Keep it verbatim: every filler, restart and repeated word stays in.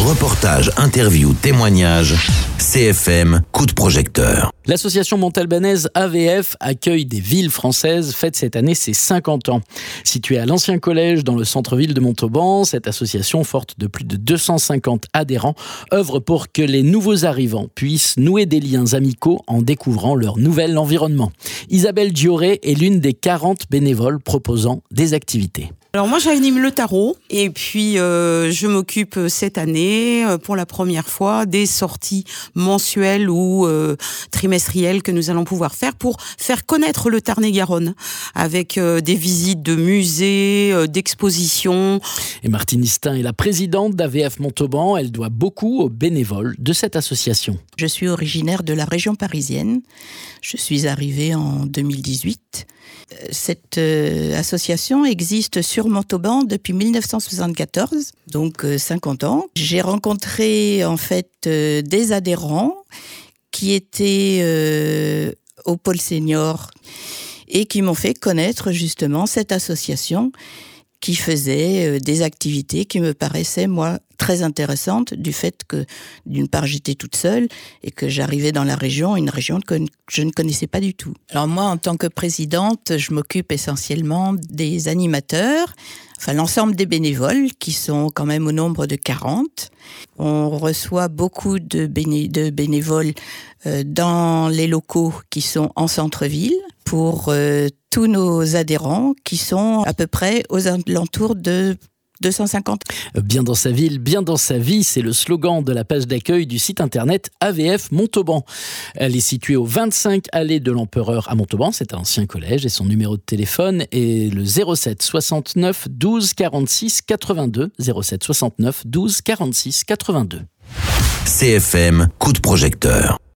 Reportages, interviews, témoignages, C F M, coup de projecteur. L'association montalbanaise A V F, Accueil des villes françaises, fête cette année ses cinquante ans. Située à l'ancien collège dans le centre-ville de Montauban, cette association forte de plus de deux cent cinquante adhérents œuvre pour que les nouveaux arrivants puissent nouer des liens amicaux en découvrant leur nouvel environnement. Isabelle Dioré est l'une des quarante bénévoles proposant des activités. Alors moi j'anime le tarot et puis euh, je m'occupe cette année euh, pour la première fois des sorties mensuelles ou euh, trimestrielles que nous allons pouvoir faire pour faire connaître le Tarn-et-Garonne avec euh, des visites de musées, euh, d'expositions. Et Martine Istin est la présidente d'A V F Montauban. Elle doit beaucoup aux bénévoles de cette association. Je suis originaire de la région parisienne. Je suis arrivée en deux mille dix-huit. Cette euh, association existe sur Montauban depuis dix-neuf cent soixante-quatorze, donc euh, cinquante ans. J'ai rencontré en fait euh, des adhérents qui étaient euh, au pôle senior et qui m'ont fait connaître justement cette association qui faisait euh, des activités qui me paraissaient, moi, très intéressantes, du fait que, d'une part, j'étais toute seule et que j'arrivais dans la région, une région que je ne connaissais pas du tout. Alors moi, en tant que présidente, je m'occupe essentiellement des animateurs, enfin l'ensemble des bénévoles, qui sont quand même au nombre de quarante. On reçoit beaucoup de, béné- de bénévoles euh, dans les locaux qui sont en centre-ville, pour euh, tous nos adhérents qui sont à peu près aux alentours de deux cent cinquante. Bien dans sa ville, bien dans sa vie, c'est le slogan de la page d'accueil du site internet A V F Montauban. Elle est située au vingt-cinq allée de l'Empereur à Montauban, c'est un ancien collège, et son numéro de téléphone est le zéro sept soixante-neuf douze quarante-six quatre-vingt-deux, zéro sept soixante-neuf douze quarante-six quatre-vingt-deux. C F M, coup de projecteur.